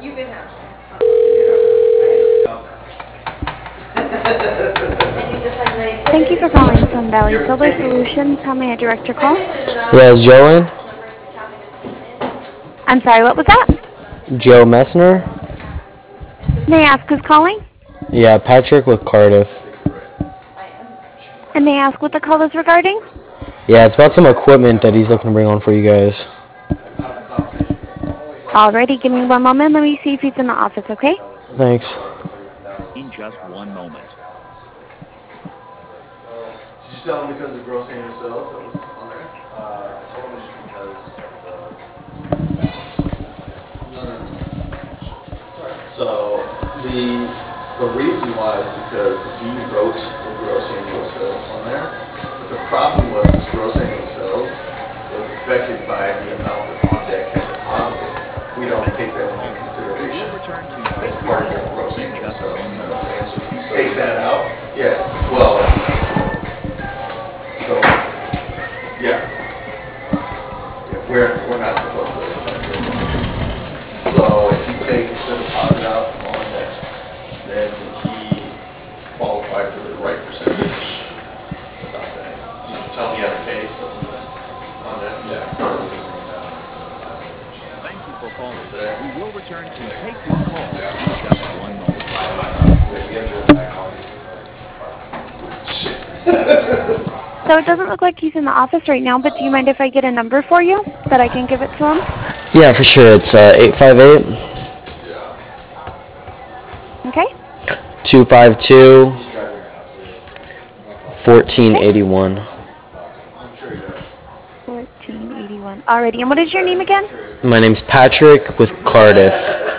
You can have some. Thank you for calling Sun Valley Solar Solutions. How may I direct your call? Yeah, is Joe in? I'm sorry, what was that? Joe Messner? May I ask who's calling? Yeah, Patrick with Cardiff. And may I ask what the call is regarding? Yeah, it's about some equipment that he's looking to bring on for you guys. Alrighty, give me one moment. Let me see if he's in the office, okay? Thanks. In just 1 moment. Did you tell him because of gross annual sales that was on there? I told him just because of the balance. No. So the reason why is because he wrote the gross annual sales on there. But the problem was this gross annual sales was affected by the amount that OnDeck had deposited. We don't take that into consideration as part of the gross annual sales. You know what I'm saying? So if you take that out, yeah, well, so, yeah. We're not supposed to. So if you take the deposit out on that, then he qualified for the right percentage about that. Did you tell me how to pay something on that? Yeah. Thank you for calling. We will return to take your call in just 1 moment. So it doesn't look like he's in the office right now, but do you mind if I get a number for you that I can give it to him? Yeah, for sure. It's 858 Okay? 252 1481. 1481. Alrighty, and what is your name again? My name's Patrick with Cardiff.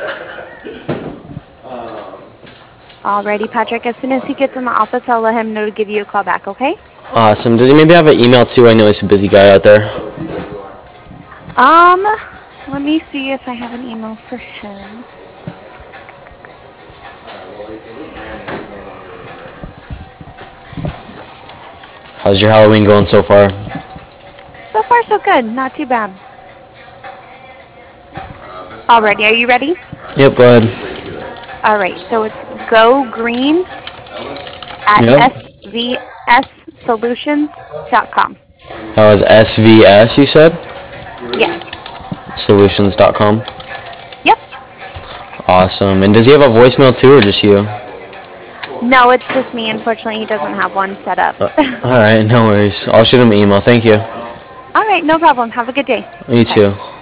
Alrighty, Patrick. As soon as he gets in the office, I'll let him know to give you a call back, okay? Awesome. Does he maybe have an email too? I know he's a busy guy out there. Let me see if I have an email for him. How's your Halloween going so far? So far, so good. Not too bad. Alrighty, are you ready? Yep, go ahead. Alright, so it's gogreen at Yep. svssolutions.com. That was SVS, you said? Yes. Solutions.com. Yep. Awesome. And does he have a voicemail too, or just you? No, it's just me. Unfortunately, he doesn't have one set up. Alright, no worries. I'll shoot him an email. Thank you. Alright, no problem. Have a good day. You Bye. too.